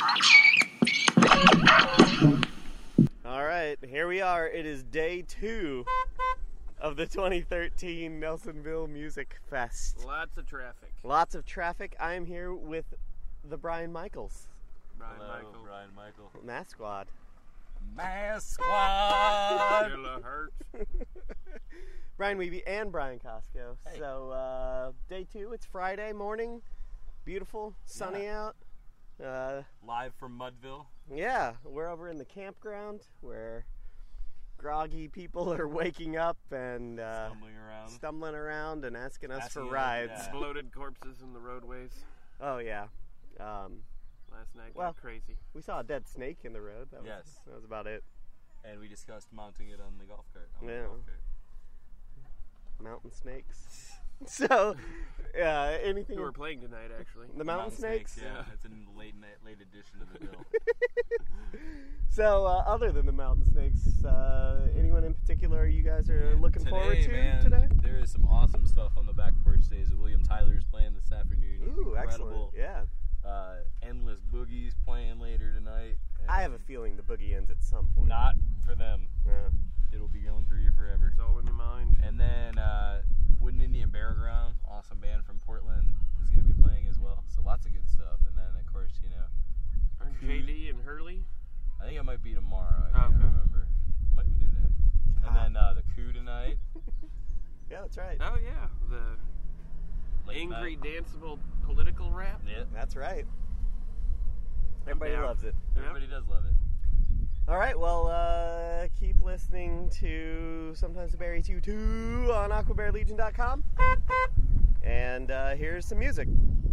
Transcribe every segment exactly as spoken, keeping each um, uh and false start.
All right, here we are. It is day two of the twenty thirteen Nelsonville Music Fest. Lots of traffic. Lots of traffic. I am here with the Brian Michaels. Brian Hello, Michael. Brian Michael. Mass Squad. Mass Squad! Killer hurts. Brian Weeby and Brian Costco. Hey. So, uh, day two, it's Friday morning. Beautiful, sunny out. Uh, Live from Mudville. yeah, we're over in the campground where groggy people are waking up and uh, Stumbling around. stumbling around and asking us Asking for us, rides. yeah. Exploded corpses in the roadways. Oh, yeah. Um, Last night Well- got crazy. we saw a dead snake in the road. That was, Yes. That was about it. And we discussed mounting it on the golf cart. On the Yeah. golf cart. Mountain snakes. So, uh, anything... Who were playing tonight, actually. The mountain, snakes? Yeah, it's a late night, late edition of the bill. So, uh, other than the mountain snakes, uh, anyone in particular you guys are looking today, forward to man, today? There is some awesome stuff on the back porch days. William Tyler's playing this afternoon. He's Ooh, incredible. excellent. Yeah. Uh, Endless Boogie's playing later tonight. I have a feeling the boogie ends at some point. Not for them. Yeah. It'll be going through you forever. It's all in your mind. And then uh, Wooden Indian Bear Ground, awesome band from Portland, is going to be playing as well. So lots of good stuff. And then, of course, you know, Aren't J D and Hurley? I think it might be tomorrow. I Oh, can't okay. remember. Might be today. And then uh, the Coup tonight. Yeah, that's right. Oh, yeah. The Late angry, night. danceable political rap. Yeah. That's right. Everybody down. loves it. Everybody does love it. All right, well, uh, keep listening to Sometimes the Bear Eats You Too on aqua bear legion dot com. And uh, here's some music.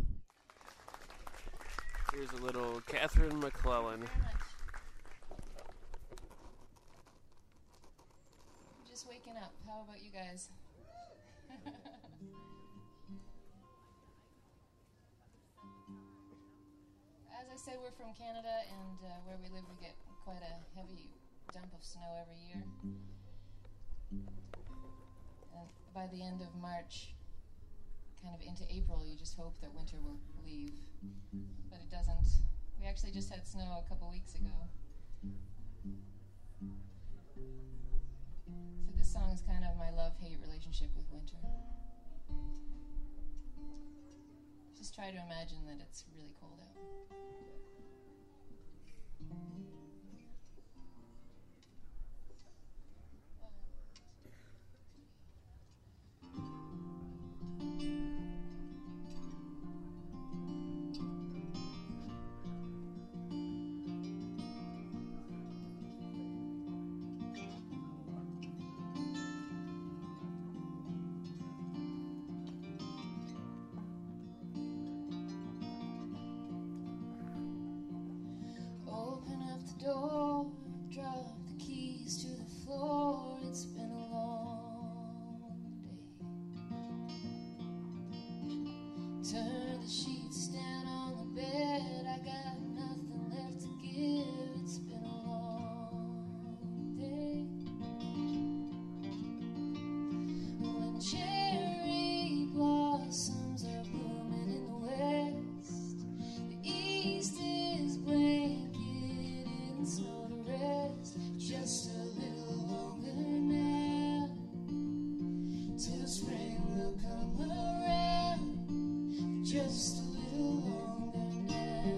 Here's a little Catherine McClellan. Just waking up. How about you guys? As I said, we're from Canada, and uh, where we live, we get quite a heavy dump of snow every year. And by the end of March, kind of into April, you just hope that winter will leave. But it doesn't. We actually just had snow a couple weeks ago. So this song is kind of my love-hate relationship with winter. Just try to imagine that it's really cold out. Open up the door, drop the keys to the floor. It's been a long day. Turn the sheets down on the bed. I got nothing left to give. It's been a long day. When cherry blossoms are blooming in the west, the east is blanketed in snow to rest. Just a little longer now, till spring will come around. Just a little longer now.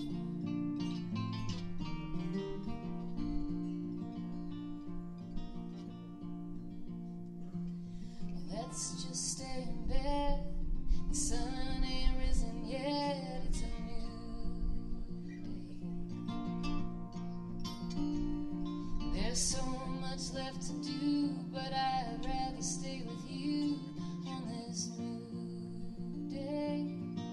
Let's just stay in bed. The sun ain't risen yet. It's a new day. There's so much left to do, but I'd rather stay with you on this new day.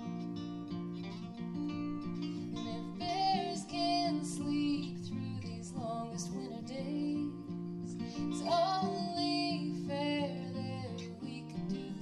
And if bears can sleep through these longest winter days, it's only fair that we can do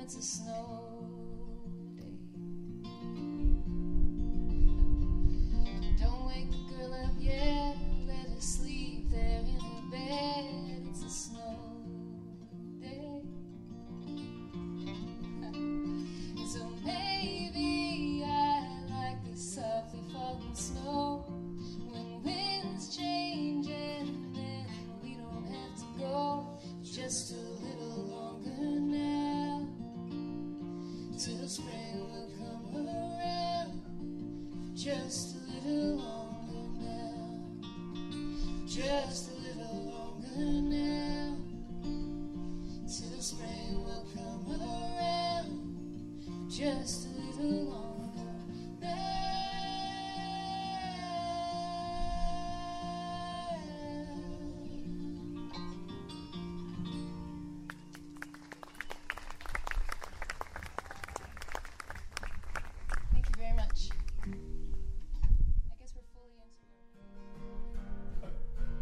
it's a snow day. Don't wake the girl up yet, let her sleep there in her bed. It's a snow day. So maybe I like the softly falling snow when winds change and then we don't have to go just a little longer now till spring will come around. Just a little longer now. Just a little longer now till spring will come around. Just a little longer now. Thank you very much. I guess we're fully into it.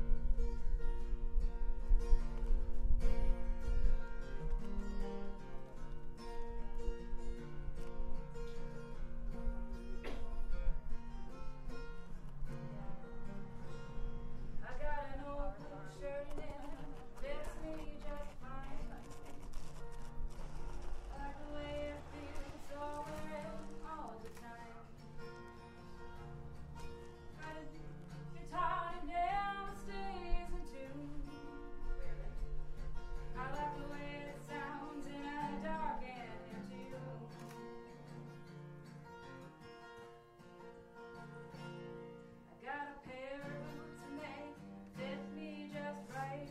I got an old blue shirt and it fits me just fine. I like the way it feels, so I wear it all the time. Got a guitar that never stays in tune. I like the way it sounds in a dark and empty room. I got a pair of boots and they fit me just right.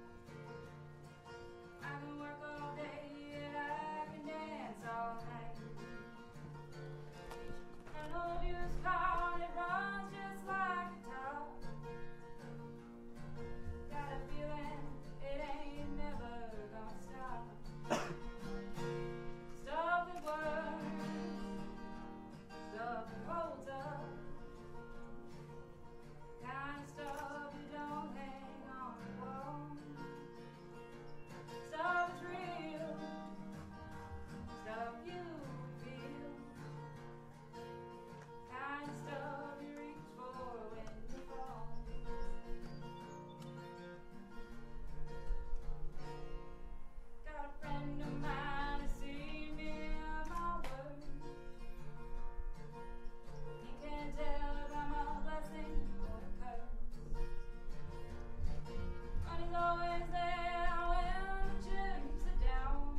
I can work all day and I can dance all night. An old used car that runs just like a top. Got a feeling it ain't never gonna stop. Stuff that works, stuff that holds up. Kind of stuff you don't hang on the wall. Stuff that's real, stuff you feel. Kind of stuff you reach for when you fall. Got a friend of mine who's seen me in my work. He can't tell if I'm a blessing or a curse. But he's always there when the chips are down.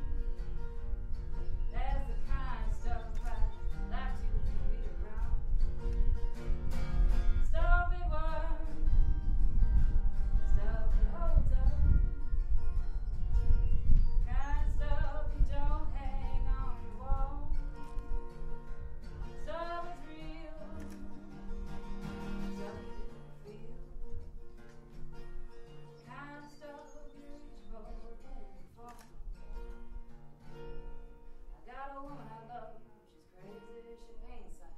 That's the kind of stuff I like to be around. Stuff that works, stuff that holds up. Kind of stuff you don't hang on the wall. Stuff that's real, stuff you feel. Kind of stuff you reach for when you fall. I got a woman I love, she's crazy, she paints like.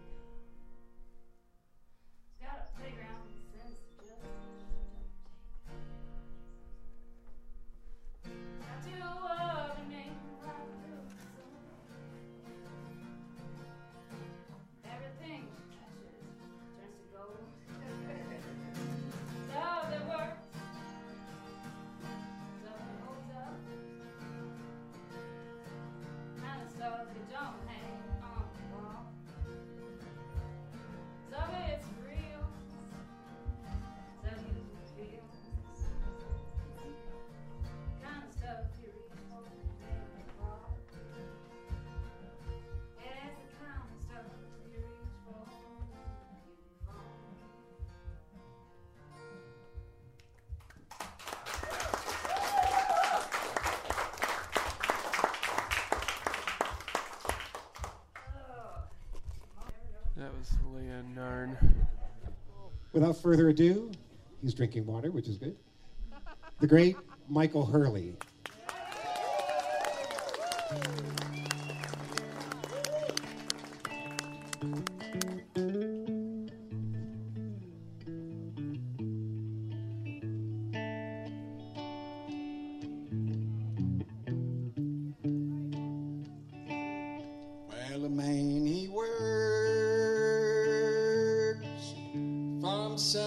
She's got a playground sense of justice. Got two other names right through the sun. Everything she touches turns to gold. Stuff that works, stuff that holds up. Kind of stuff you don't hang on the wall. Stuff it's real, stuff you feel. Kind of stuff you reach for when you fall. Yeah, it's the kind of stuff you reach for when you fall. That was Leah Narn. Without further ado, he's drinking water, which is good. The great Michael Hurley.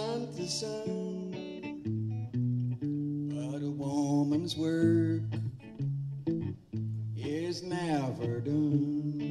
sun to sun. But a woman's work is never done.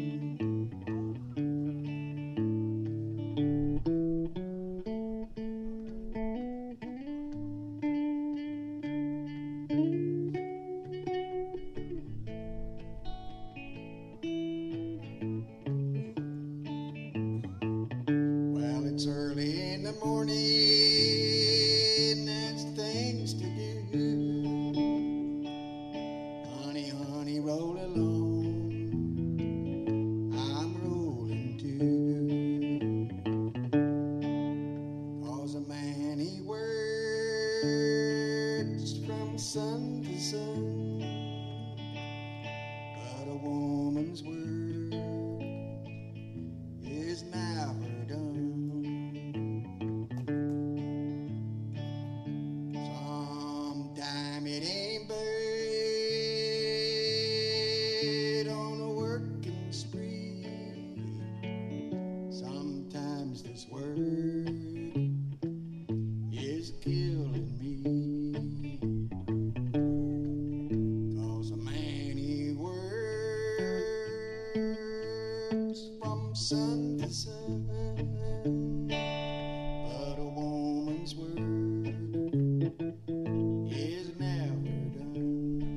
Well, it's early in the morning, there's things to do. Honey, honey, roll along, I'm rolling too. 'Cause a man, he works from sun to sun, but a woman's work is never done. Sometime it ain't buried on a working spree. Sometimes this work is killing me. 'Cause a man, he works from sun to sun, but a woman's work is never done.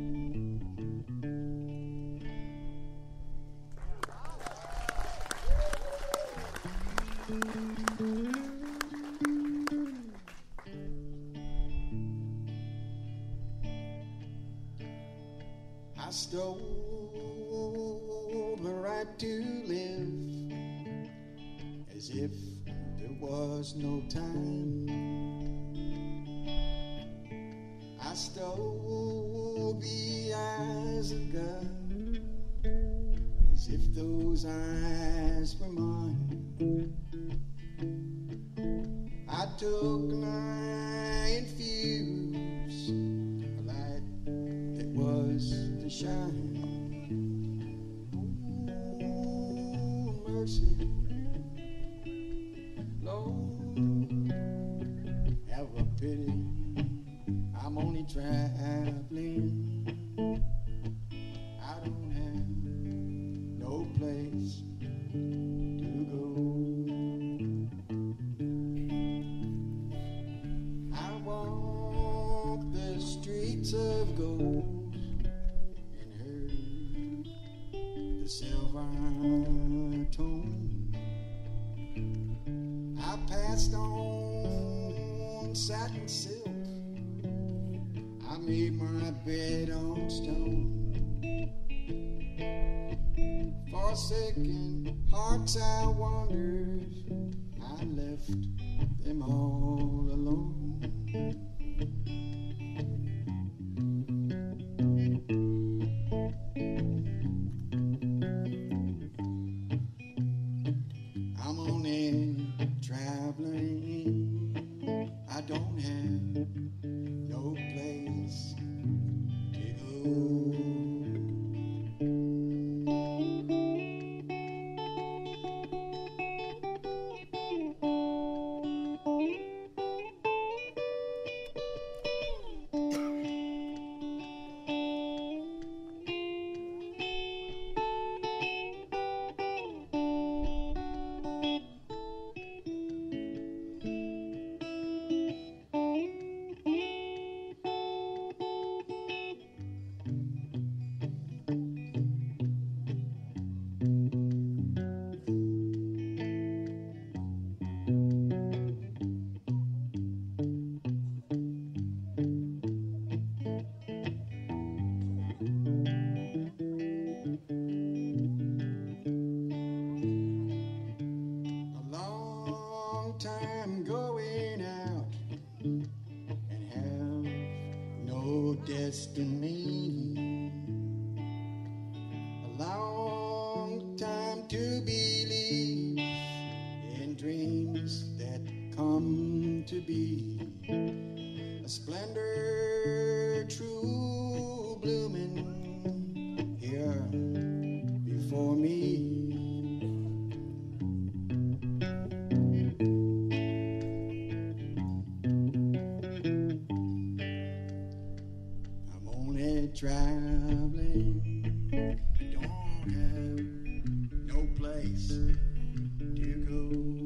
I stole the right to live as if there was no time. I stole the eyes of God as if those eyes were mine. I took light fuse, a light that was to shine. Oh, mercy, Lord, have a pity. I'm only traveling. I don't have no place to go. I walk the streets of gold and heard the silver tone. I passed on satin silk. I made my bed on stone. Forsaken hearts I wandered, I left them all alone. I'm only traveling, I don't have no place to go. traveling, don't have no place to go.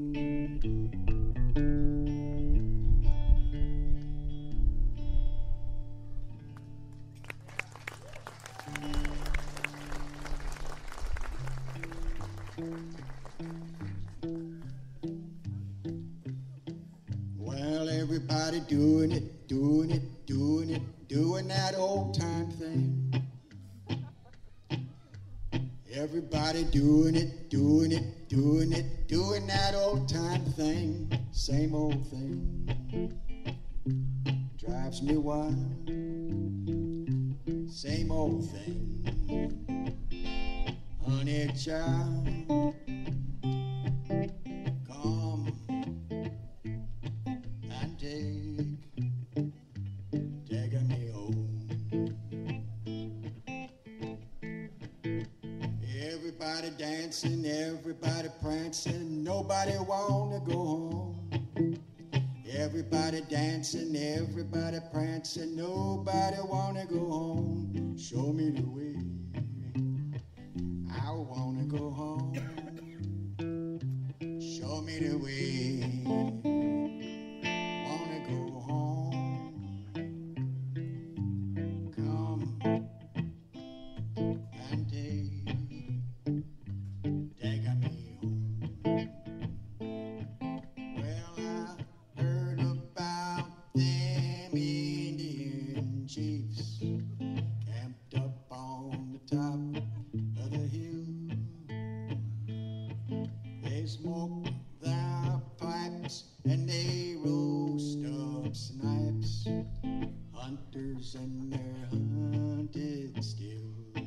Well, everybody doing it, doing it, doing it, doing that old time thing. Everybody doing it, doing it, doing it, doing that old time thing. Same old thing. Drives me wild. Same old thing. Honey child, come and take, take me home. Everybody dancing, everybody prancing, nobody wanna go home. Everybody dancing, everybody prancing, nobody wanna go home. Show me the way, I wanna go home. Show me the way, wanna go home. Come and take, take me home. Well, I heard about them Indian chiefs camped up on the top of the hill. They smoke their pipes and they roast up snipes. Hunters and they're hunted still.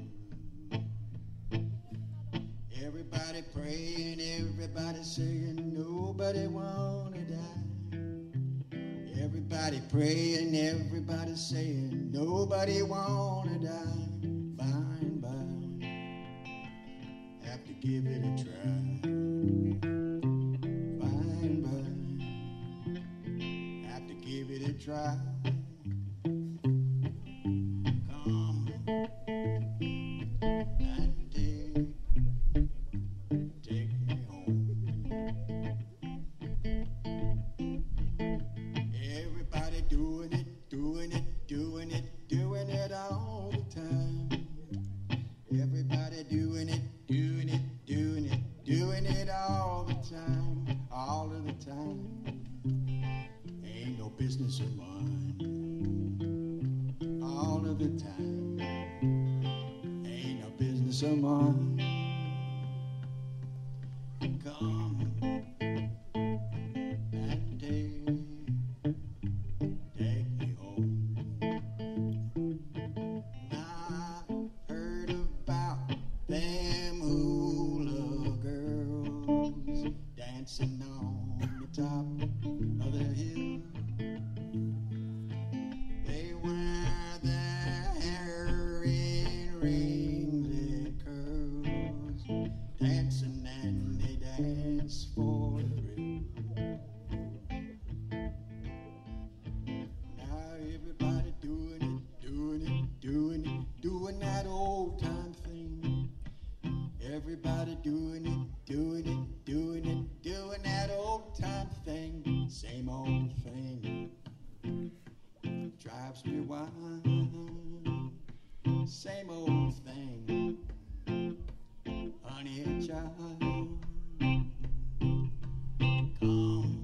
Everybody praying, everybody saying, nobody wanna die. Everybody praying, everybody saying, nobody wanna die. By and by, have to give it a try. By and by, have to give it a try. Come and take, take me home. Everybody doing it, doing it, doing it, doing it all the time. Everybody doing it, doing it, doing it, doing it all the time, all of the time. Ain't no business of mine. All of the time. Ain't no business of mine. Come and take, take me home. I heard about them hula girls dancing on the top of the hill. They wear their hair in ringlet curls, dancing and they dance for the thrill. Now everybody doing it, doing it, doing it, doing that old time thing. Everybody doing it, doing it, doing it, doing that old time thing. Same old thing. Drives me wild. Same old thing. Honey child, come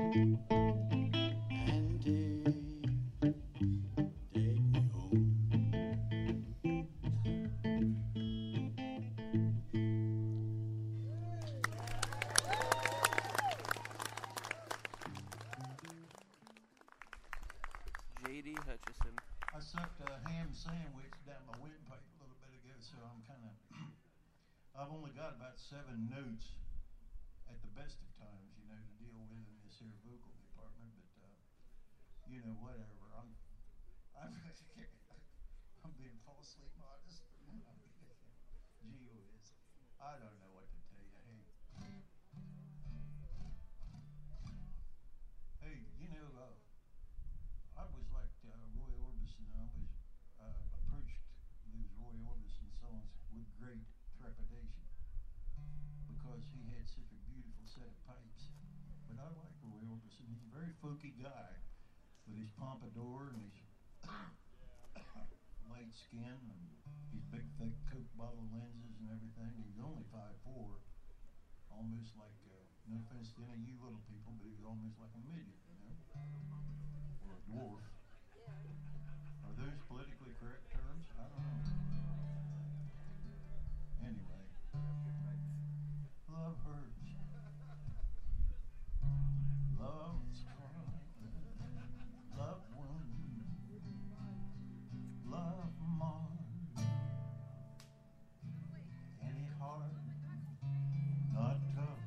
and take, take me home. J D Hutchison. I sucked a ham sandwich down my windpipe a little bit ago, so I'm kind of. I've only got about seven notes at the best of times, you know, to deal with in this here vocal department. But uh, you know, whatever. I'm. I'm. I'm being falsely modest. Gee whiz. I don't know what to tell you. Hey. Hey, you know. Uh, I was like uh, Roy Orbison. I was uh, approached set of pipes. But I like Roy Orbison. He's a very folky guy with his pompadour and his light skin and his big, thick Coke bottle lenses and everything. He's only five foot four, almost like, uh, no offense to any of you little people, but he's almost like a midget, you know, or a dwarf. Are those politically correct terms? I don't know. Anyway, love hurts. Love's crying. Love wounds. Love marred. Any heart not tough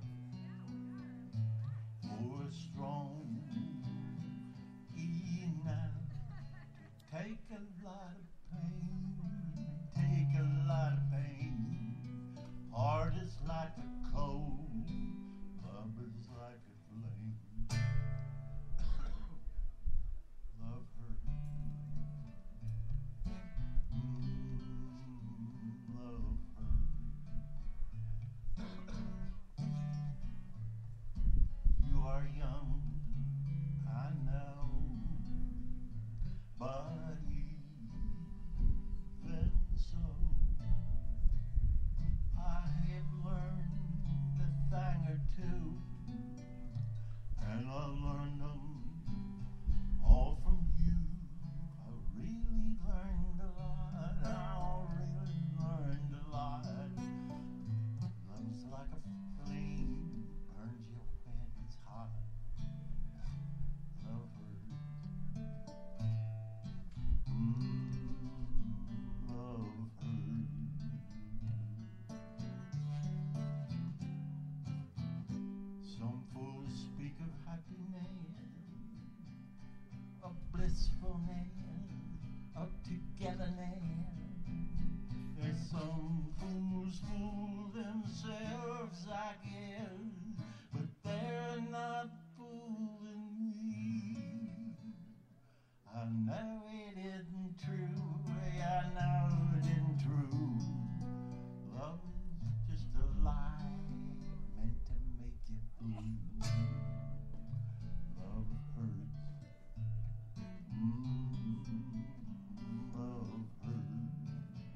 or strong enough to take a lot of pain, take a lot of pain. Heart is like a coal, love is like a flame. Love hurts. Mm, love hurts. You are young, I know, but even so, I have learned a thing or two, and I learned them all from you. I really learned a lot, I really learned a lot. Love's like a flame, burns you when it's hot. Love hurts. Mm, love hurts. Some fools speak of happiness, of blissfulness, of togetherness. There's some fools fool themselves, I guess, but they're not fooling me. I know it isn't true, I know it isn't true. Love is just a lie meant to make you blue. Love hurts. Mm, love hurts.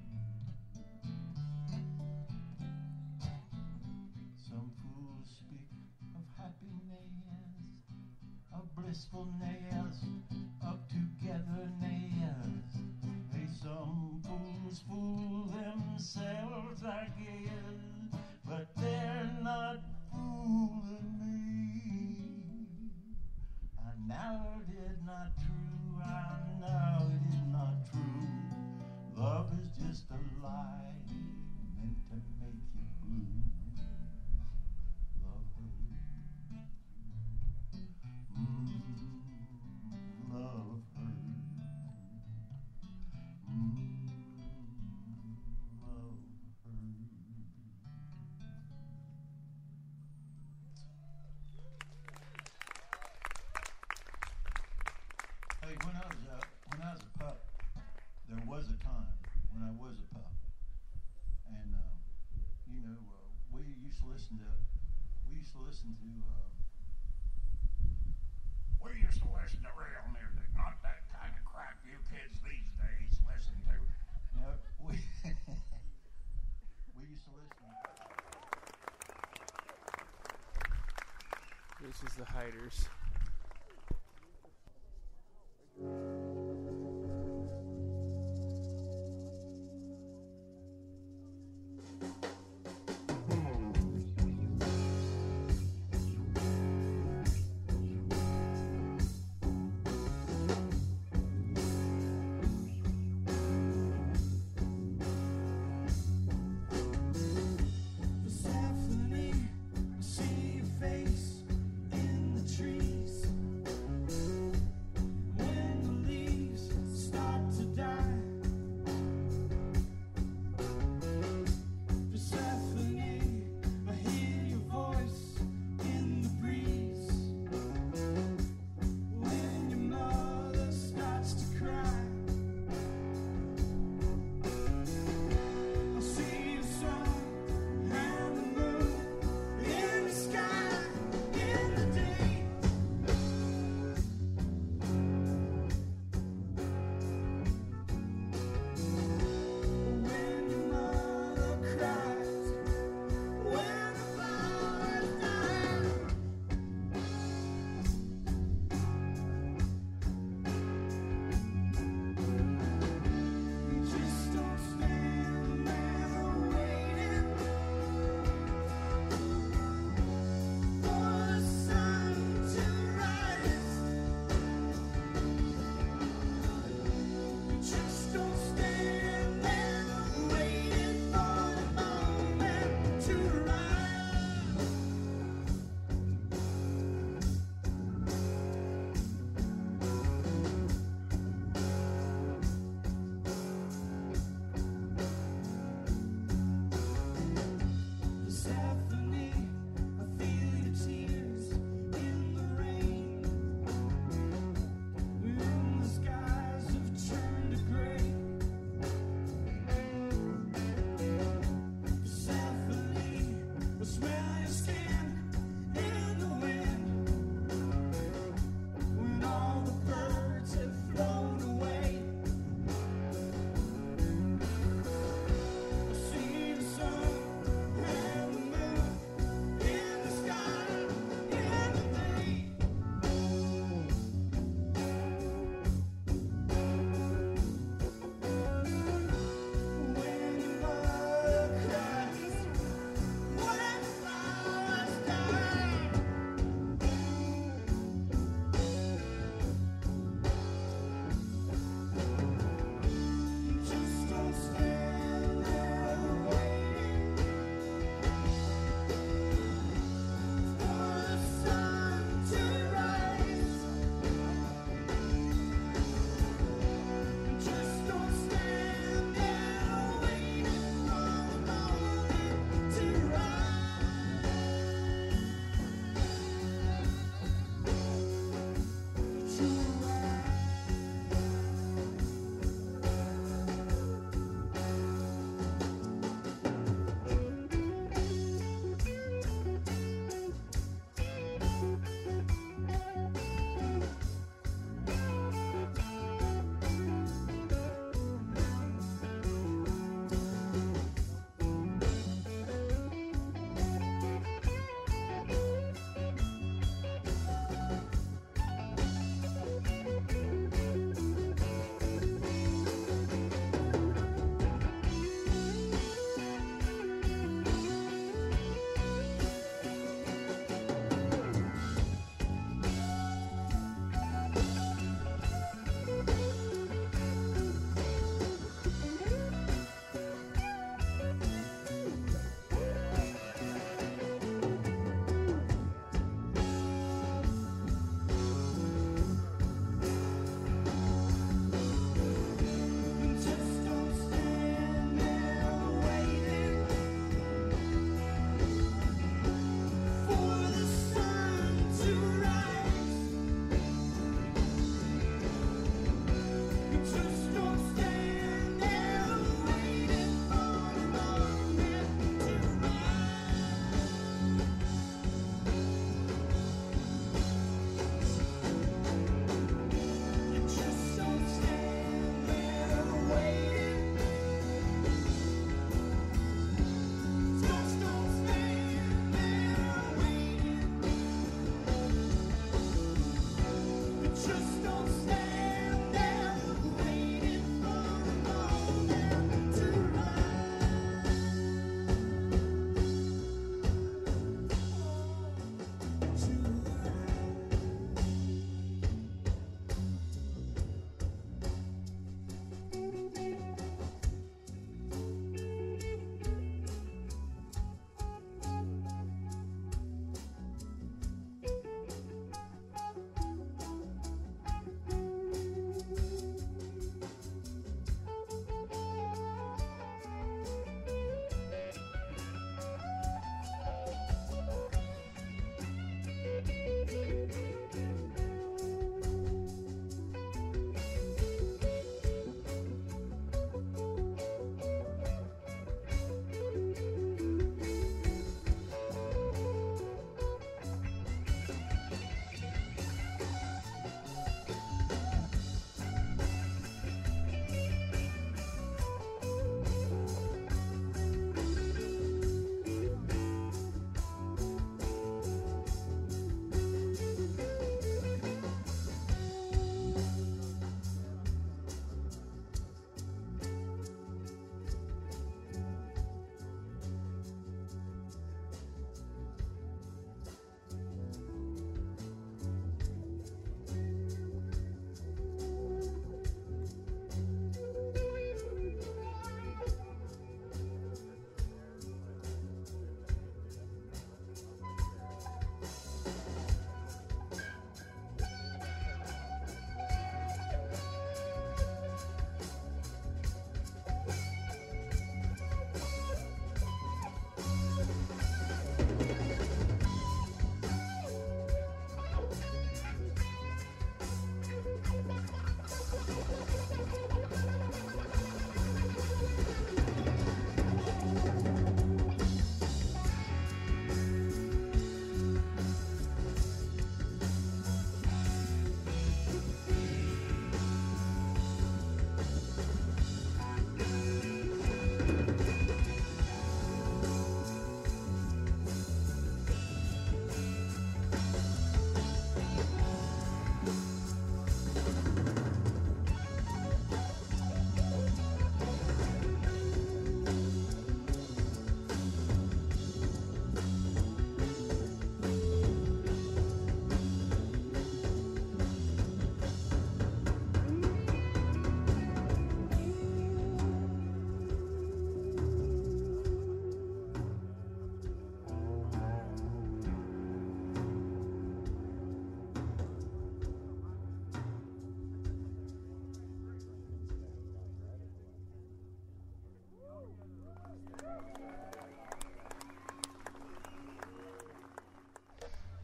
Some fools speak of happiness, of blissfulness, of togetherness. Hey, some fools fool themselves, I guess, but they're not fooling me. I know it is not true, I know it is not true. Love is just a lie meant to make you blue. Love hurts. Mm, love hurts. Mm, love hurts. Hey, when I was uh, when I was a pup, there was a time when I was a pup, and uh, you know uh, we used to listen to we used to listen to uh, we used to listen to real music, not that kind of crap you kids these days listen to. You know, we we used to listen. This is the Hiders. This afternoon, I see your face in the tree.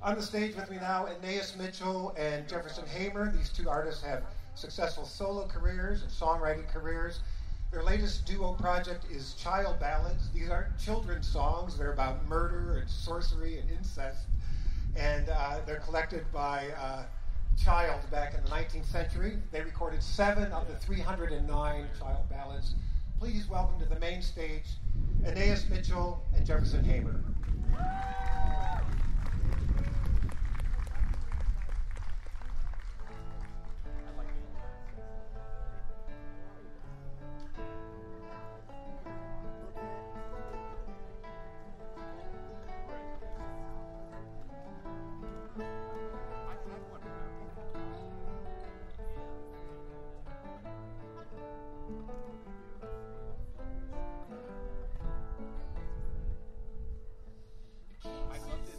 On the stage with me now, Aeneas Mitchell and Jefferson Hamer. These two artists have successful solo careers and songwriting careers. Their latest duo project is Child Ballads. These aren't children's songs. They're about murder and sorcery and incest. And uh, they're collected by uh, Child back in the nineteenth century. They recorded seven of the three hundred nine Child Ballads. Please welcome to the main stage Aeneas Mitchell and Jefferson Hamer. I love this.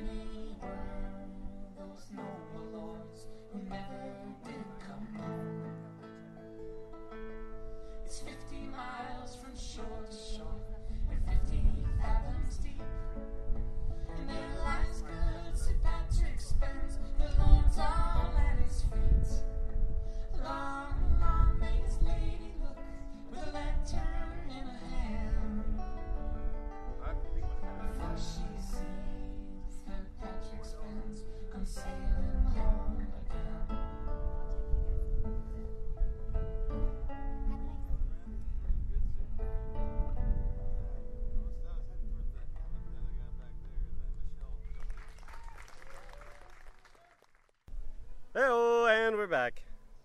many were those noble lords who never did come home? It's fifty miles from shore to shore and fifty fathoms deep. And their life's good Saint Patrick spends, the Lord's all at his feet. Long, long may his lady look with a lantern in her hand. Before she sees Saint Patrick spends, come sailing home again. Hello, and we're back.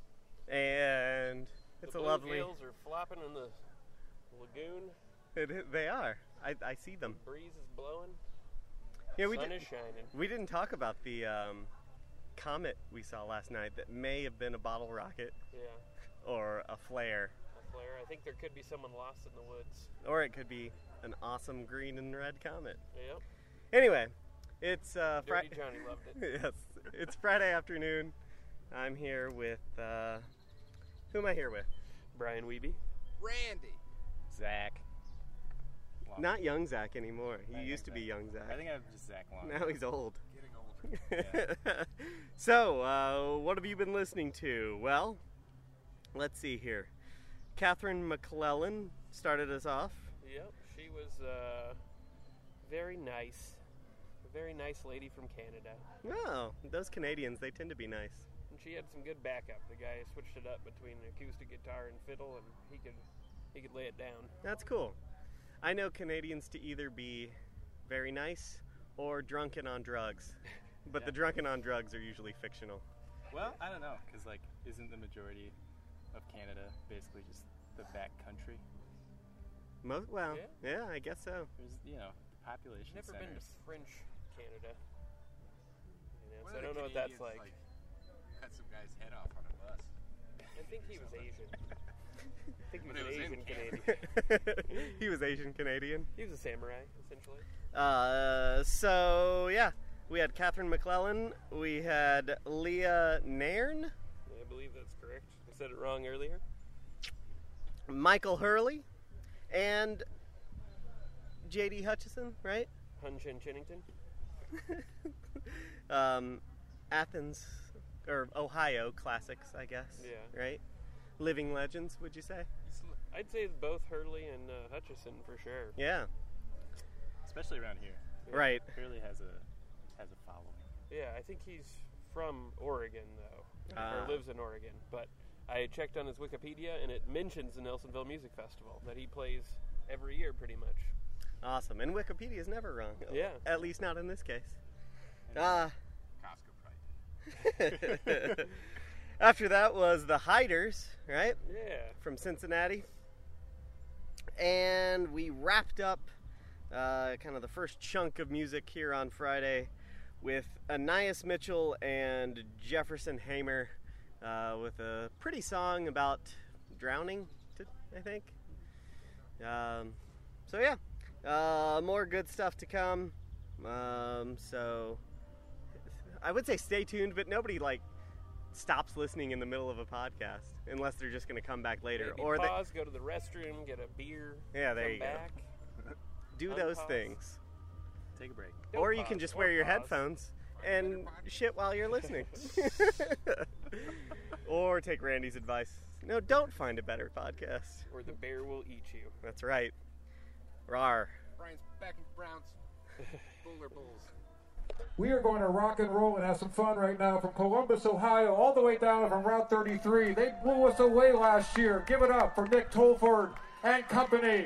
And it's the a blue lovely. gills are flopping in the lagoon. It, they are. I, I see them. Breeze is blowing. Yeah, we Sun did, is shining. We didn't talk about the um, comet we saw last night that may have been a bottle rocket Yeah, or a flare, a flare. I think there could be someone lost in the woods. or it could be an awesome green and red comet. Yep. Anyway, it's uh, Dirty Friday. Johnny loved it. Yes, it's Friday afternoon. I'm here with uh, who am I here with? Brian Wiebe. Randy. Zach. Wow. Not young Zach anymore. He Not used to young be Zach. young Zach. I think I'm just Zach Long. Now he's old. Getting old. So, uh, what have you been listening to? Well, let's see here. Catherine McClellan started us off. Yep, she was uh, very nice. A very nice lady from Canada. Oh, those Canadians, they tend to be nice. And she had some good backup. The guy switched it up between acoustic guitar and fiddle, and he could he could lay it down. That's cool. I know Canadians to either be very nice or drunken on drugs. But Yeah. the drunken on drugs are usually fictional. Well, I don't know, because, like, isn't the majority of Canada basically just the back country? Mo- well, Yeah. yeah, I guess so. There's, you know, population Never been to centers. French Canada. You know, One so I of the don't know what that's Canadians, like. Cut some guy's head off on a bus. I think he was Asian. I think he was But an it was in Asian Canada. Canadian. He was Asian Canadian. He was a samurai, essentially. Uh, so yeah, we had Catherine McClellan. We had Leah Nairn, I believe that's correct. I said it wrong earlier. Michael Hurley, and J D Hutchison, right? Hun Chin Chinnington. um, Athens or Ohio classics, I guess. Yeah. Right. Living legends, would you say? I'd say both Hurley and uh, Hutchison for sure. Yeah. Especially around here. Right. Clearly has a has a following. Yeah, I think he's from Oregon though, Ah. or lives in Oregon. But I checked on his Wikipedia, and it mentions the Nelsonville Music Festival that he plays every year, pretty much. Awesome. And Wikipedia's never wrong. Yeah. At least not in this case. And Ah. Costco Pride. After that was the Hiders, right? Yeah. From Cincinnati. And we wrapped up uh, kind of the first chunk of music here on Friday with Anais Mitchell and Jefferson Hamer uh, with a pretty song about drowning, t- I think. Um, so yeah, uh, more good stuff to come. Um, so I would say stay tuned, but nobody like stops listening in the middle of a podcast unless they're just going to come back later. Maybe or they, pause, go to the restroom, get a beer. Yeah, there come you go. back. do those unpause. things. Take a break. Don't or you pause, can just or wear your pause. headphones and shit while you're listening. Or take Randy's advice. No, don't find a better podcast. Or the bear will eat you. That's right. Rawr. Brian's back in Browns. Bowler Bulls. We are going to rock and roll and have some fun right now from Columbus, Ohio, all the way down from Route thirty-three. They blew us away last year. Give it up for Nick Tolford and company.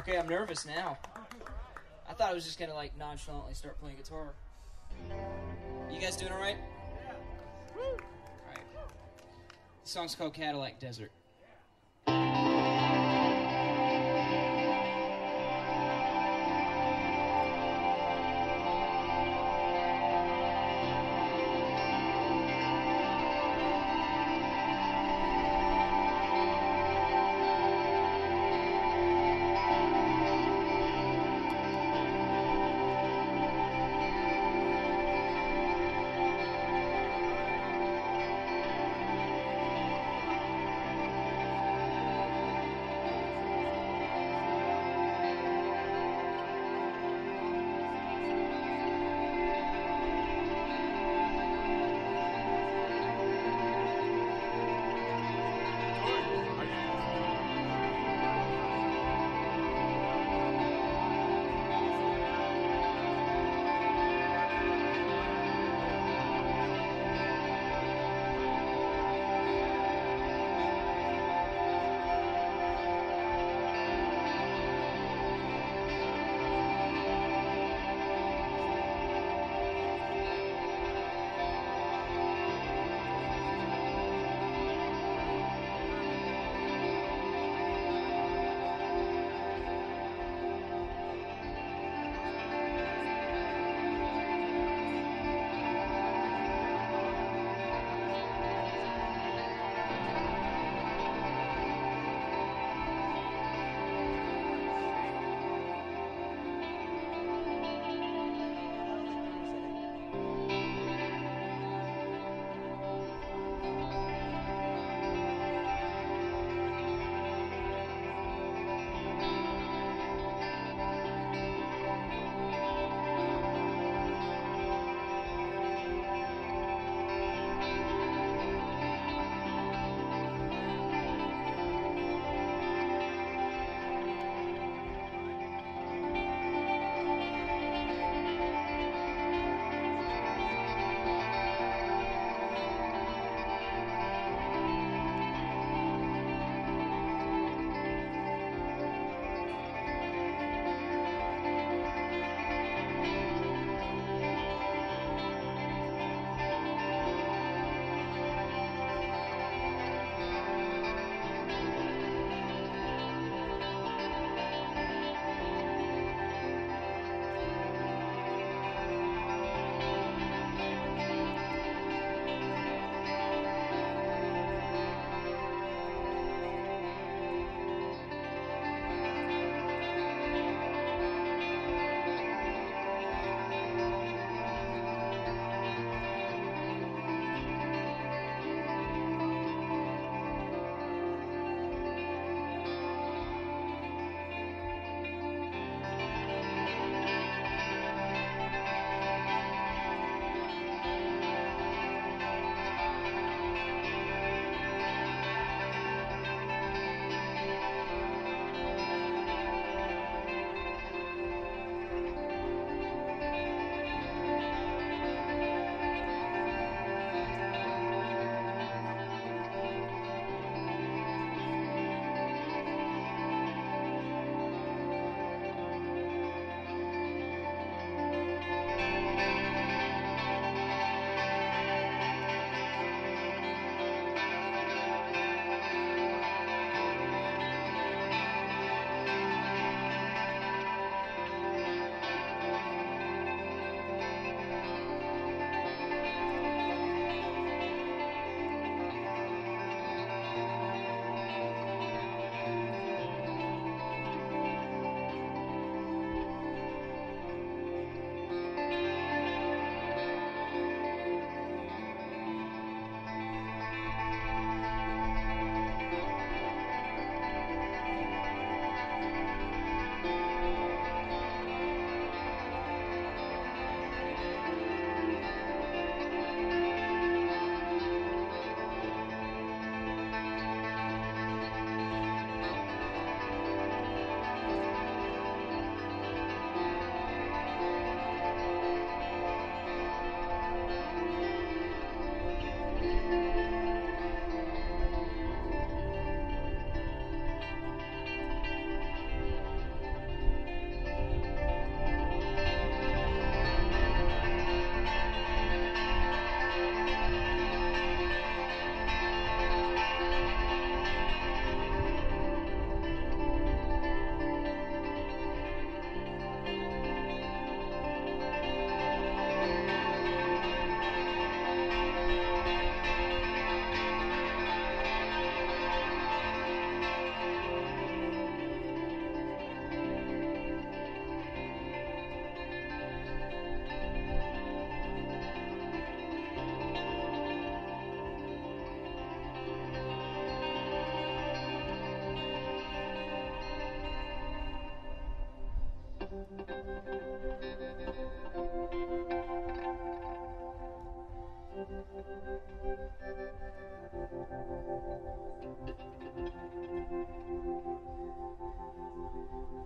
Okay, I'm nervous now. I thought I was just gonna like nonchalantly start playing guitar. You guys doing all right? Yeah. All right. The song's called Cadillac Desert.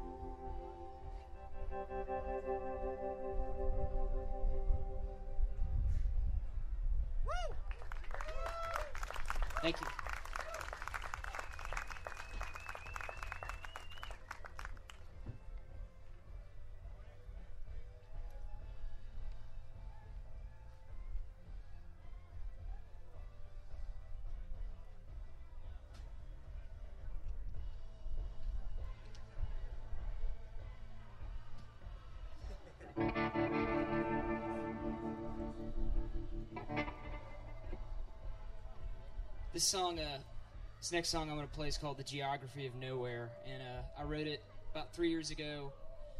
Thank you. This song, uh, this next song I'm going to play is called The Geography of Nowhere, and uh, I wrote it about three years ago.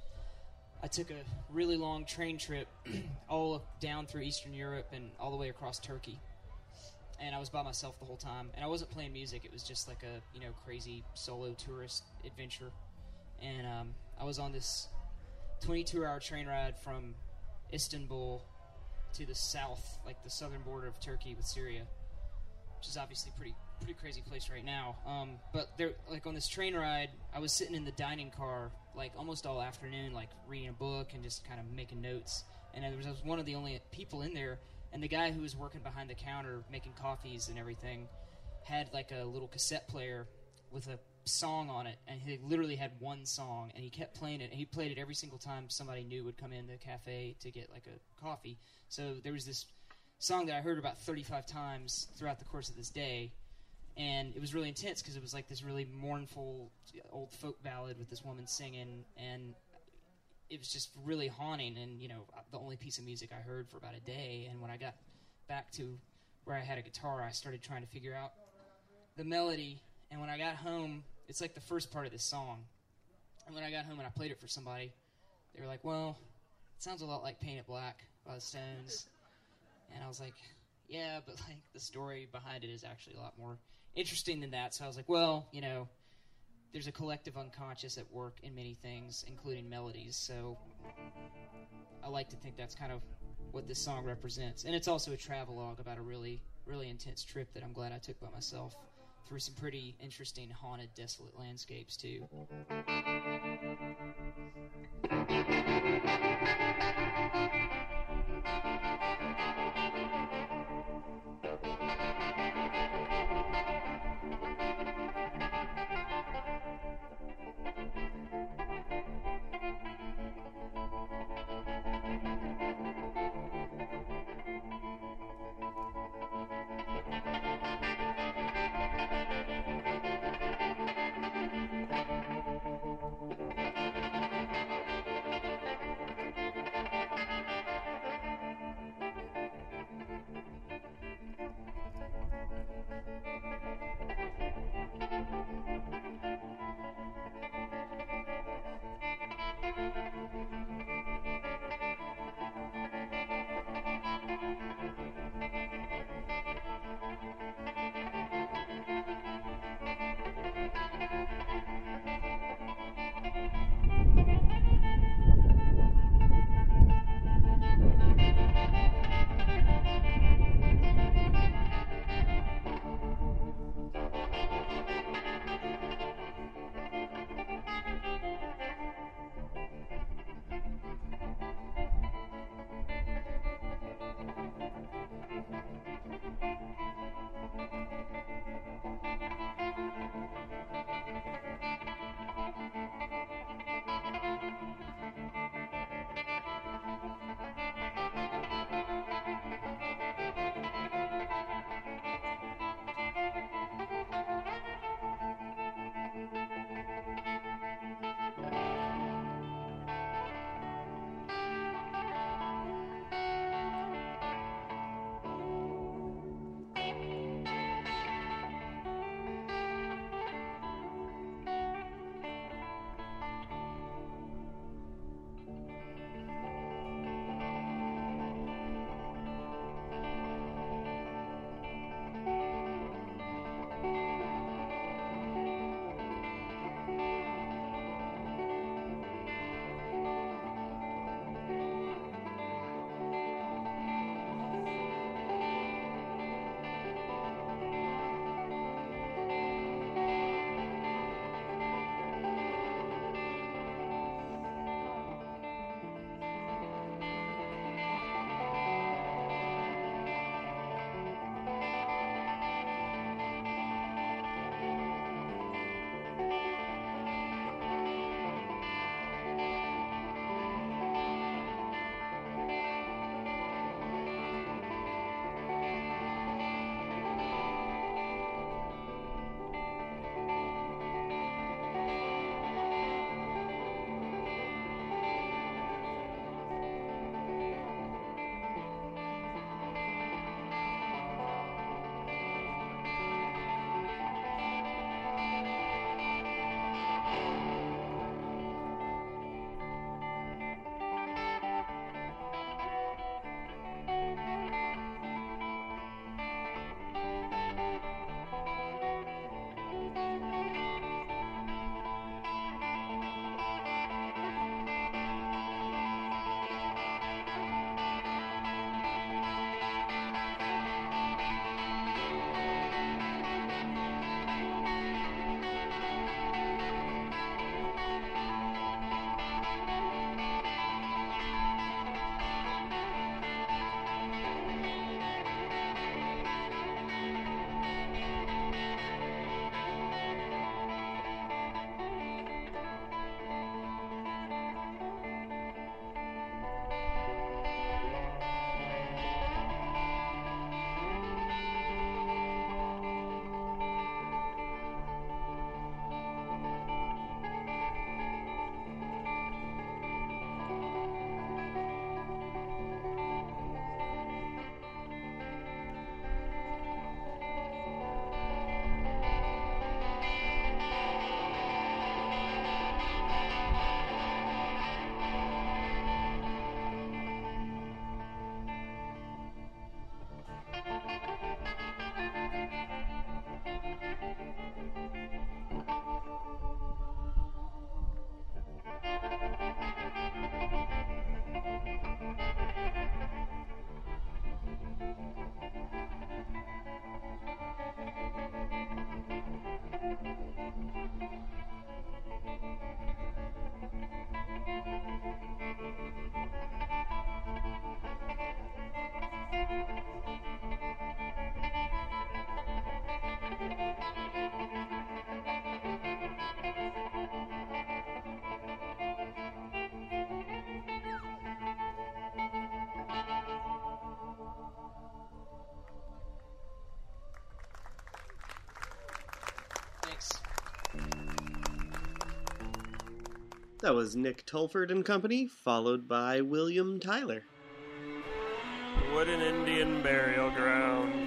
I took a really long train trip all down through Eastern Europe and all the way across Turkey, and I was by myself the whole time, and I wasn't playing music. It was just like a, you know, crazy solo tourist adventure, and um, I was on this twenty-two hour train ride from Istanbul to the south, like the southern border of Turkey with Syria, which is obviously pretty pretty crazy place right now. Um, but there, like on this train ride, I was sitting in the dining car like almost all afternoon, like reading a book and just kind of making notes. And I was, I was one of the only people in there. And the guy who was working behind the counter making coffees and everything had like a little cassette player with a song on it, and he literally had one song, and he kept playing it, and he played it every single time somebody new would come in the cafe to get like a coffee. So there was this song that I heard about thirty-five times throughout the course of this day, and it was really intense because it was like this really mournful old folk ballad with this woman singing, and it was just really haunting. And, you know, the only piece of music I heard for about a day. And when I got back to where I had a guitar, I started trying to figure out the melody. And when I got home, it's like the first part of this song. And when I got home and I played it for somebody, they were like, well, it sounds a lot like Paint It Black by the Stones. And I was like, yeah, but like the story behind it is actually a lot more interesting than that. So I was like, well, you know, there's a collective unconscious at work in many things, including melodies. So I like to think that's kind of what this song represents. And it's also a travelogue about a really, really intense trip that I'm glad I took by myself through some pretty interesting, haunted, desolate landscapes, too. That was Nick Tulford and Company, followed by William Tyler. What an Indian burial ground.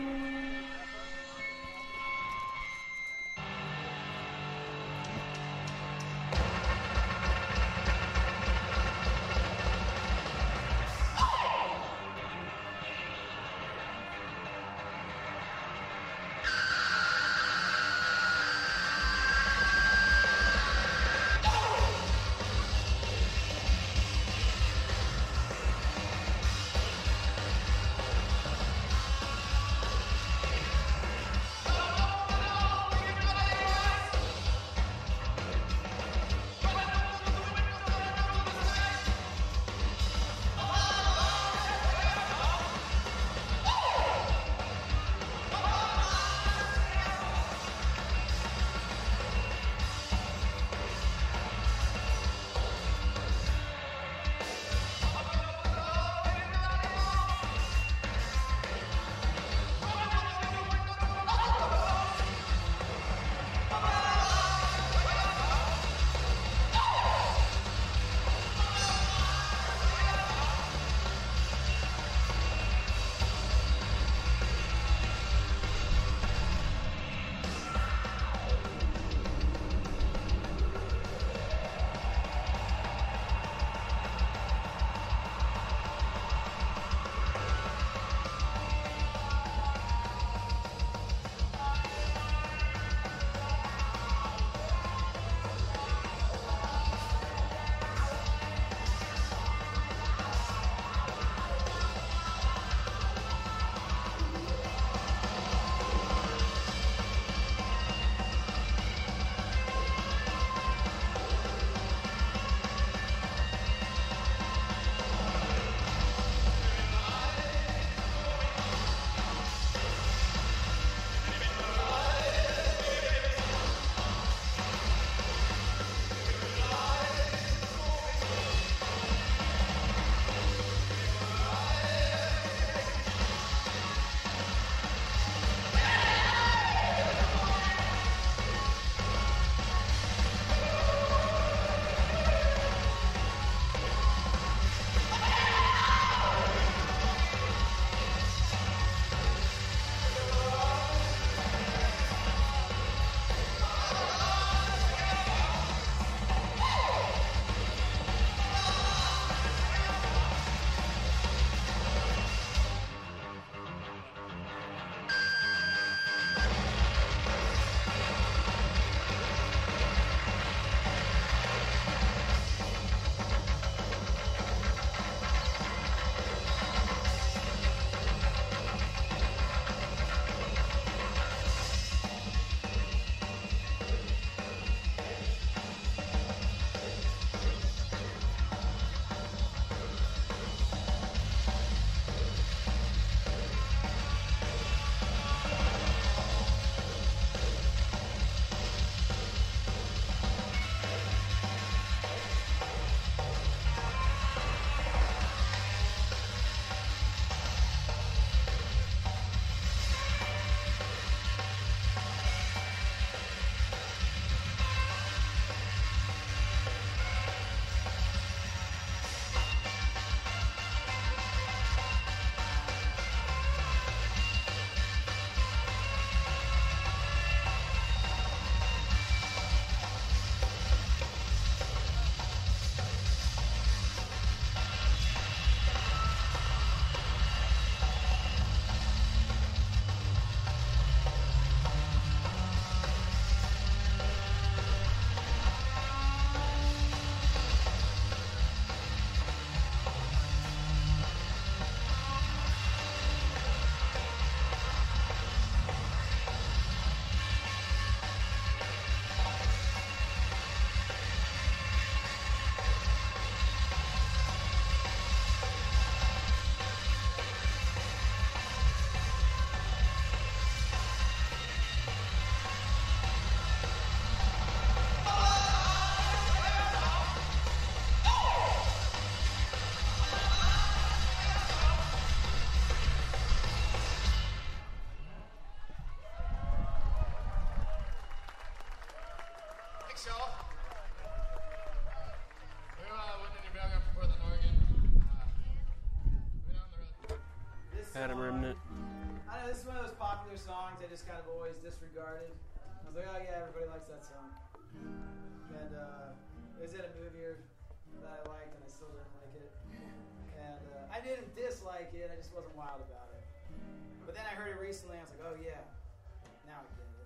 popular songs I just kind of always disregarded. I was like, oh yeah, everybody likes that song. And uh, it was in a movie that I liked, and I still didn't like it. And uh, I didn't dislike it, I just wasn't wild about it. But then I heard it recently, and I was like, oh yeah, now I get it.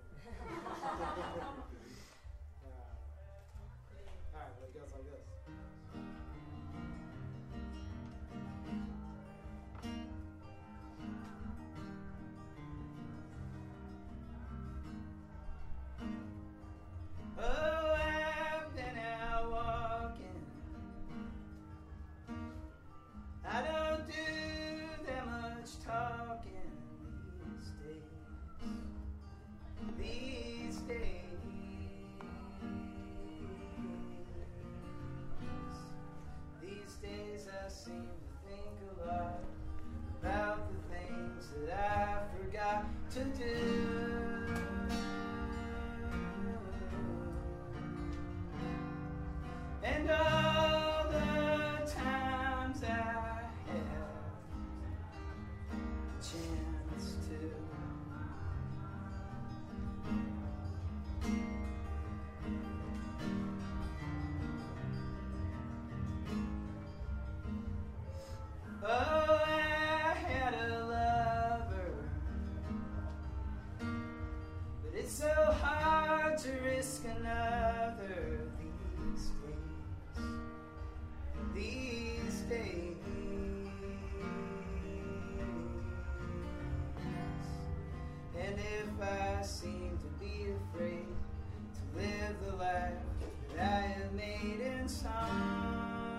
uh, Alright, well, it goes like this. Oh, I've been out walking. I don't do that much talking these days. These days. These days I seem to think a lot about the things that I forgot to do. And all the times I have a chance to. Oh, I had a lover, but it's so hard to risk another these days. These days. And if I seem to be afraid to live the life that I have made in songs,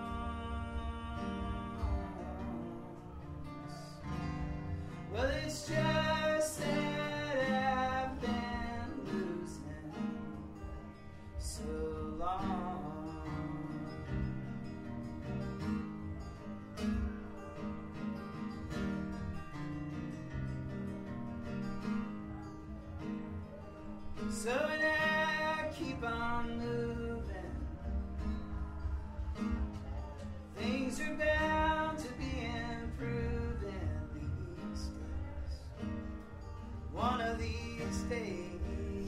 well, it's just that I've been losing so long. So when I keep on moving, things are bound to be improving these days. One of these days.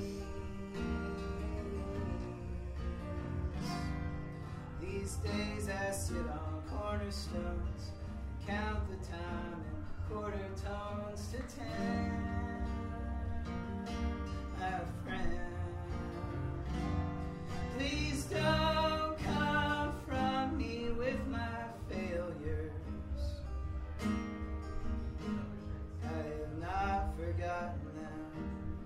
These days I sit on cornerstones, count the time in quarter tones to ten. My friend, please don't confront me with my failures. I have not forgotten them.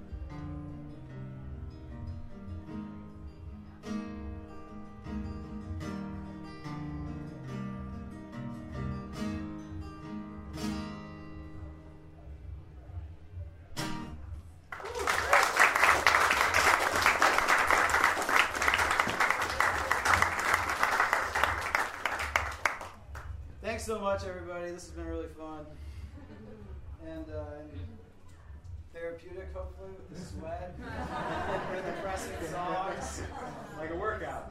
Thanks so much, everybody. This has been really fun. And, uh, and therapeutic, hopefully, with the sweat. And the pressing songs. Like a workout.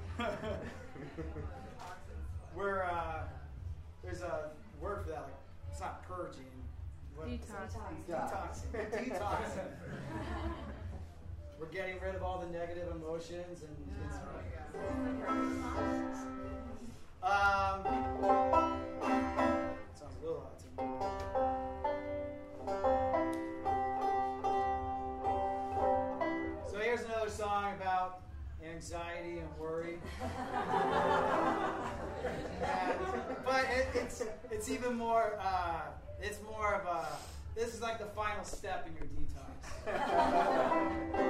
We're, uh, there's a word for that. Like, it's not purging. What- Detoxing. Detoxing. Detoxing. We're getting rid of all the negative emotions and it's um sounds a little odd to me. So here's another song about anxiety and worry. And, but it, it's it's even more uh, it's more of a this is like the final step in your detox.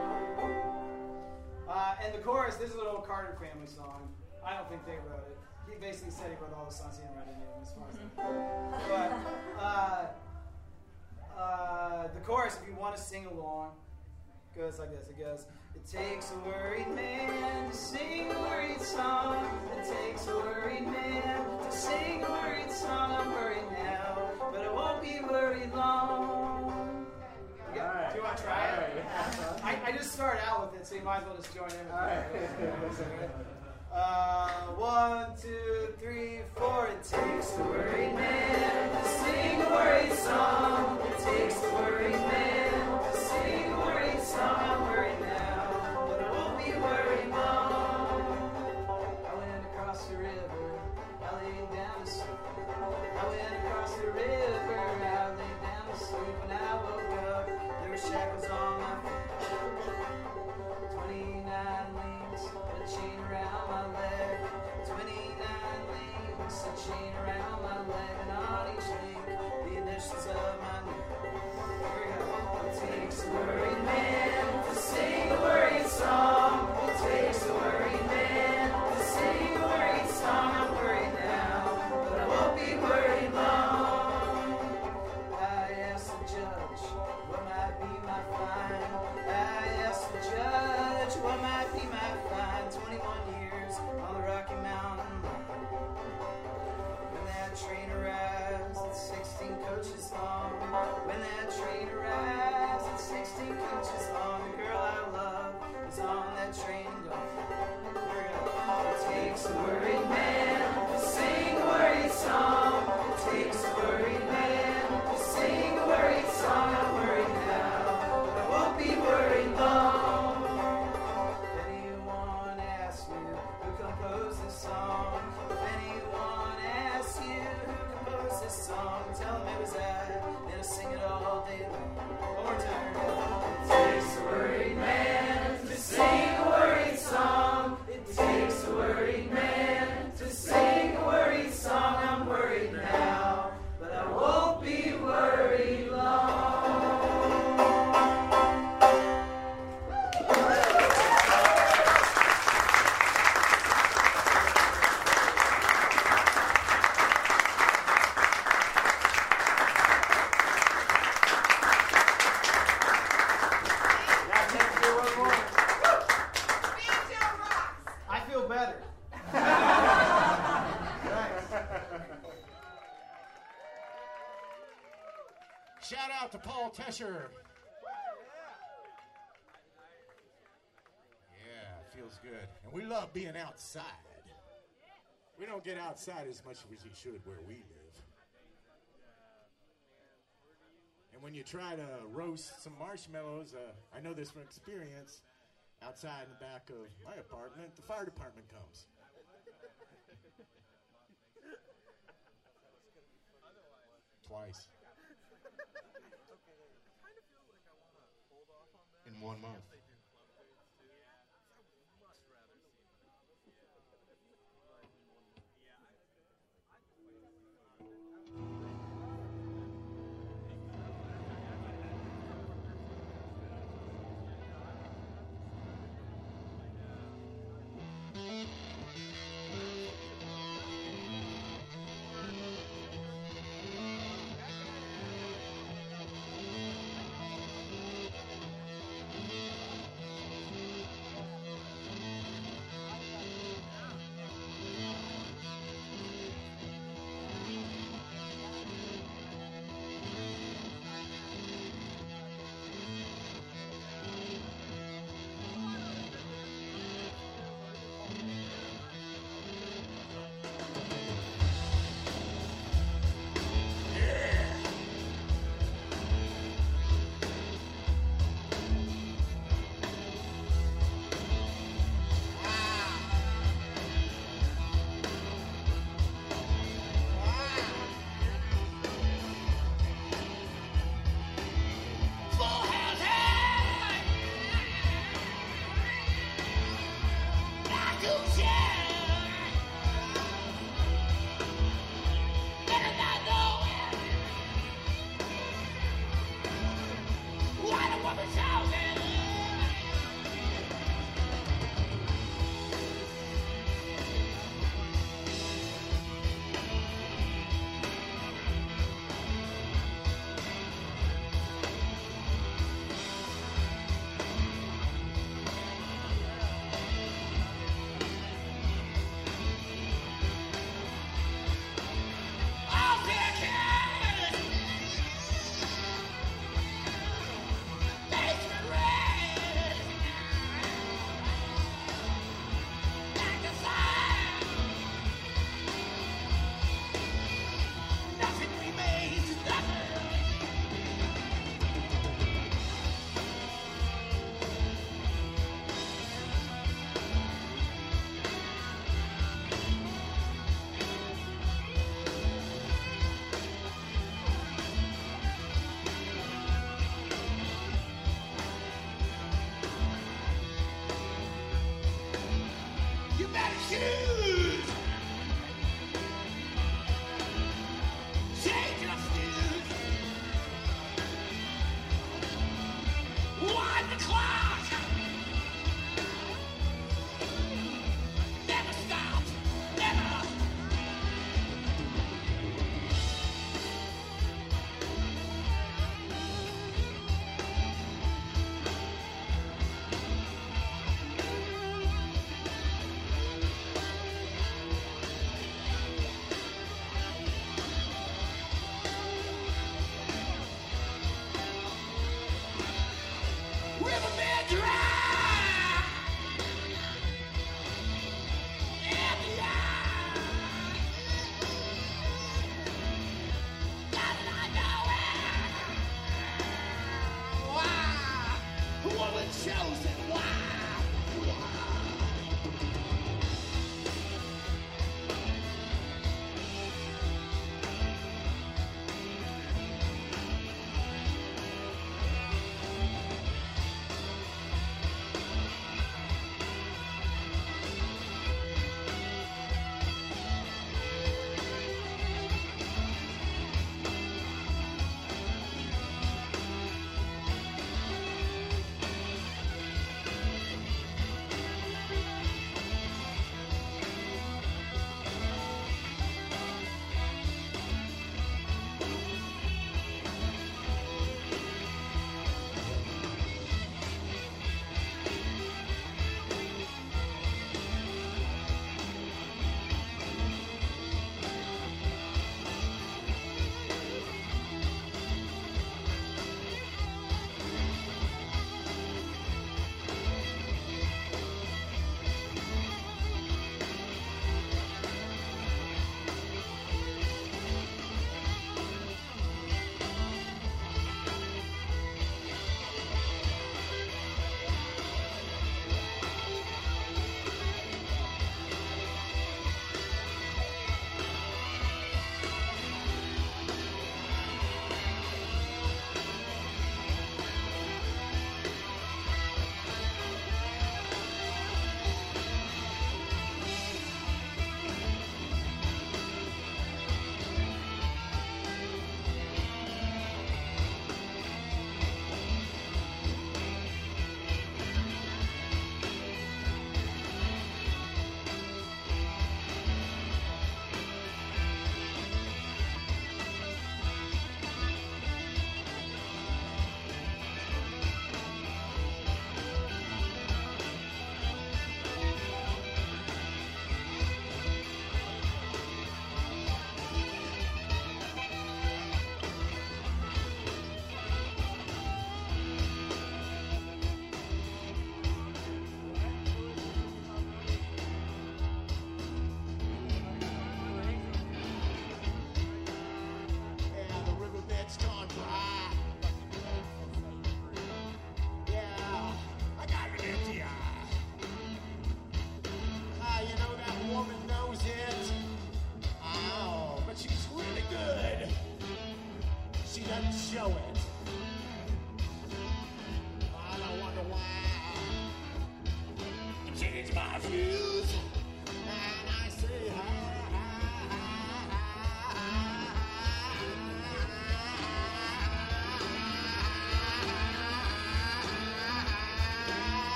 Uh, and the chorus, this is an old Carter family song. I don't think they wrote it. He basically said he wrote all the songs. He didn't write any of them, as far as I know. But uh, uh, the chorus, if you want to sing along, goes like this. It goes, it takes a worried man to sing a worried song. It takes a worried man to sing a worried song. I'm worried now, but I won't be worried long. You got, right. Do you want to try it? Right. I, I just started out with it, so you might as well just join in with it. Uh, one, two, three, four. It takes a worried man to sing a worried song. It takes a worried man to One more time. Takes a worried man to sing a worried song. It takes a worried man to sing a worried song. I'm worried now, but I won't be worried long. I feel better. Shout out to Paul Tesher. Yeah, it feels good. And we love being outside. We don't get outside as much as we should where we live. And when you try to roast some marshmallows, uh, I know this from experience, outside in the back of my apartment, the fire department comes. Twice. In one month.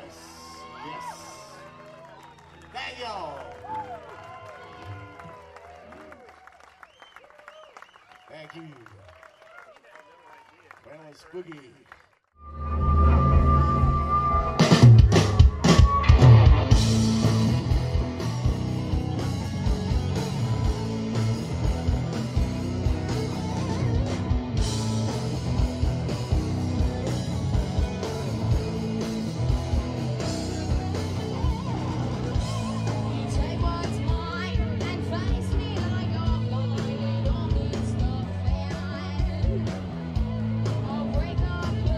Yes. Yes. Thank y'all. Thank you. Well, it's Boogie. Take what's mine and face me like you're blind. It all means nothing. I'll break up.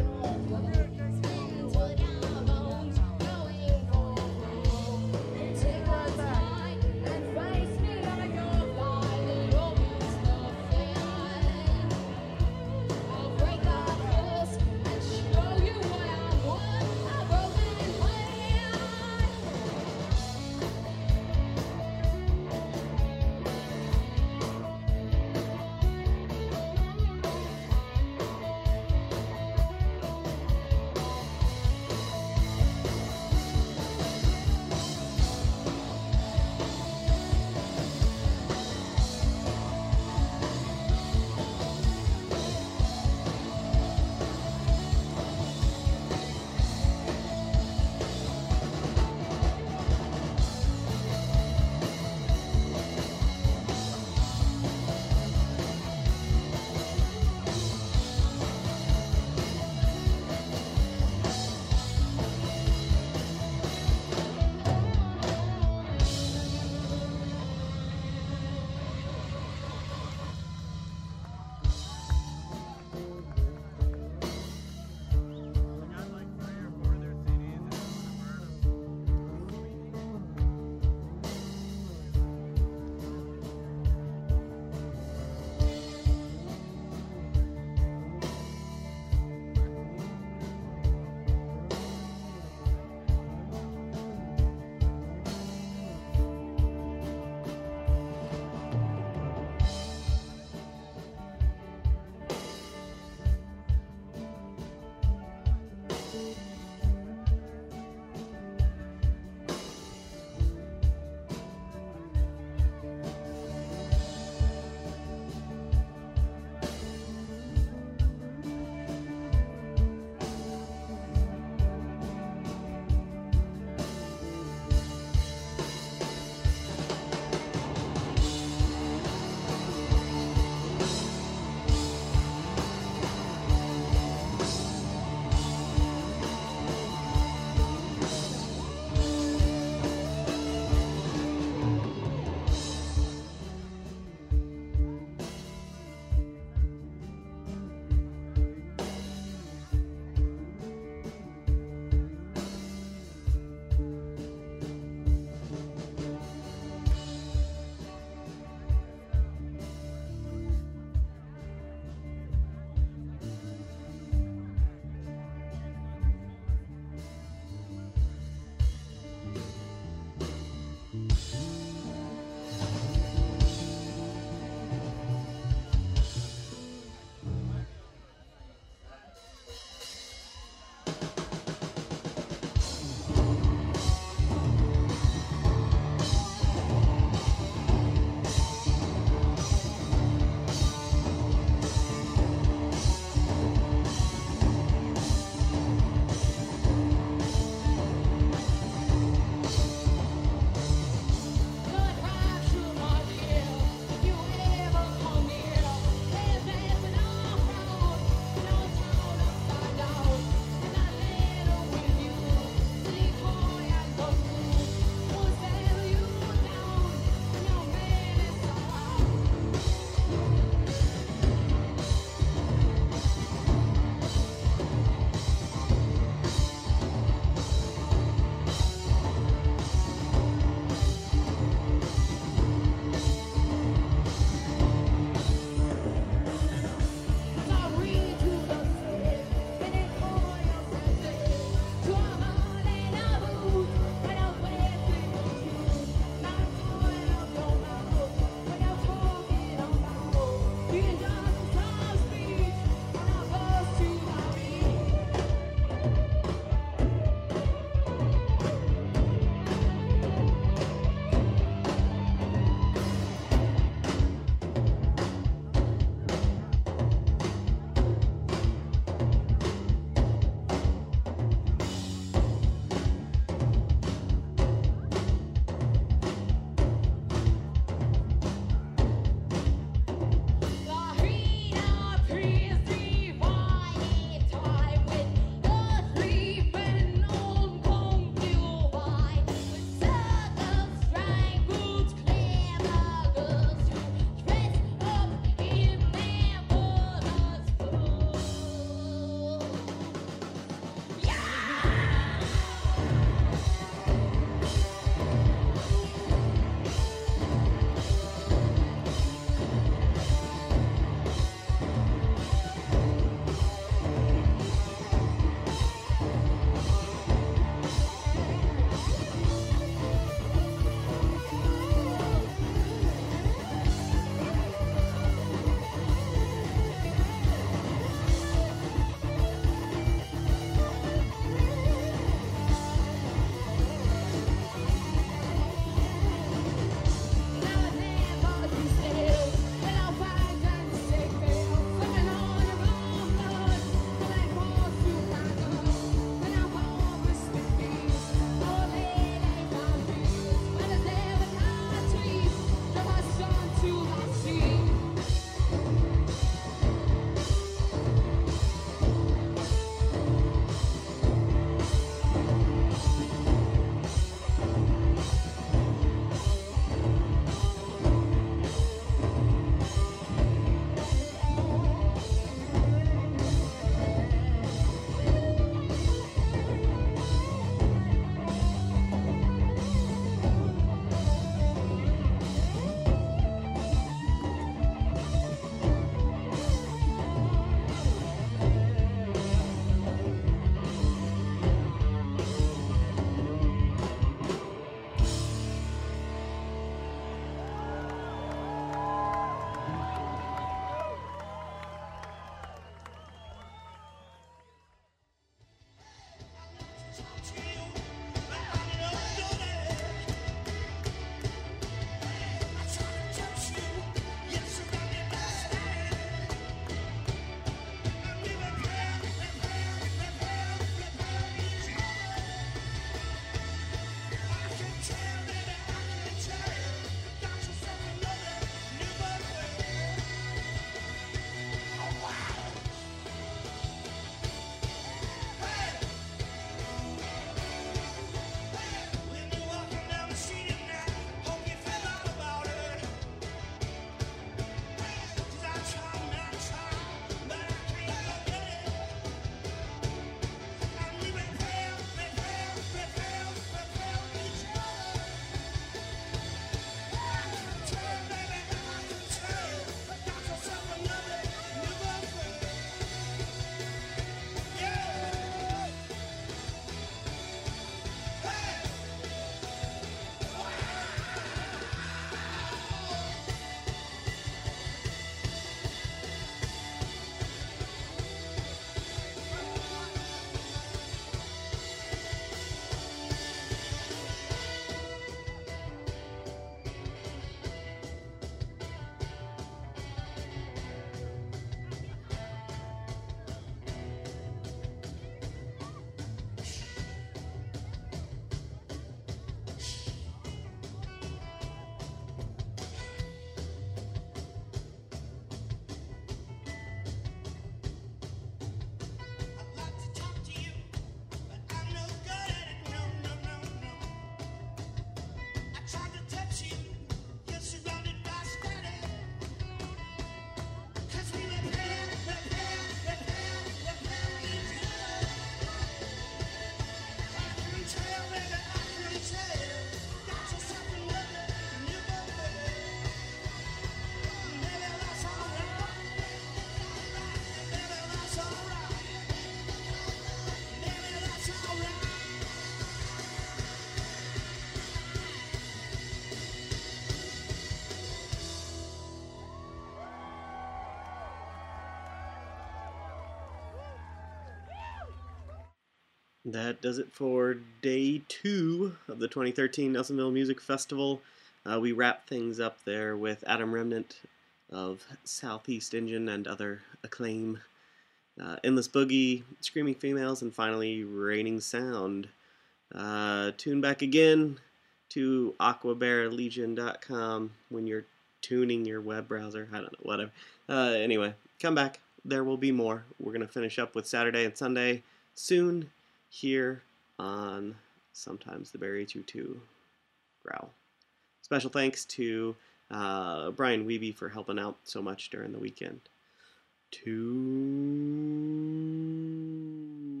That does it for day two of the twenty thirteen Nelsonville Music Festival. Uh, we wrap things up there with Adam Remnant of Southeast Engine and other acclaim. Uh, Endless Boogie, Screaming Females, and finally Raining Sound. Uh, tune back again to aqua bear legion dot com when you're tuning your web browser. I don't know, whatever. Uh, anyway, come back. There will be more. We're going to finish up with Saturday and Sunday soon here on Sometimes the Barry two-two Growl. Special thanks to uh, Brian Weeby for helping out so much during the weekend. Two...